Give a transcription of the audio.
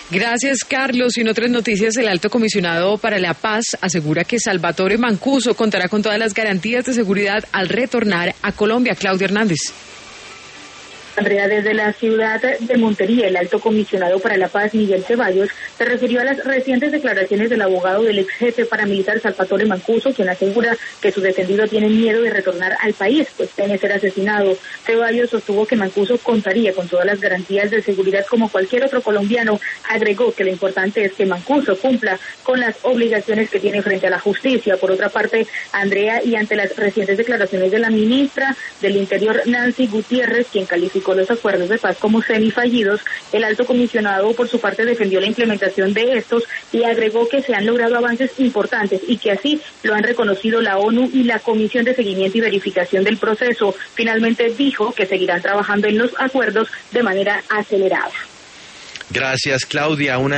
Gracias, Carlos. Y en otras noticias, el Alto Comisionado para la Paz asegura que Salvatore Mancuso contará con todas las garantías de seguridad al retornar a Colombia. Claudia Hernández. Andrea, desde la ciudad de Montería, el Alto Comisionado para la Paz, Miguel Ceballos, se refirió a las recientes declaraciones del abogado del ex jefe paramilitar Salvatore Mancuso, quien asegura que su defendido tiene miedo de retornar al país, pues teme ser asesinado. Ceballos sostuvo que Mancuso contaría con todas las garantías de seguridad como cualquier otro colombiano. Agregó que lo importante es que Mancuso cumpla con las obligaciones que tiene frente a la justicia. Por otra parte, Andrea, y ante las recientes declaraciones de la ministra del Interior, Nancy Gutiérrez, quien calificó los acuerdos de paz como semifallidos, el Alto Comisionado por su parte defendió la implementación de estos y agregó que se han logrado avances importantes y que así lo han reconocido la ONU y la Comisión de Seguimiento y Verificación del Proceso. Finalmente dijo que seguirán trabajando en los acuerdos de manera acelerada. Gracias, Claudia.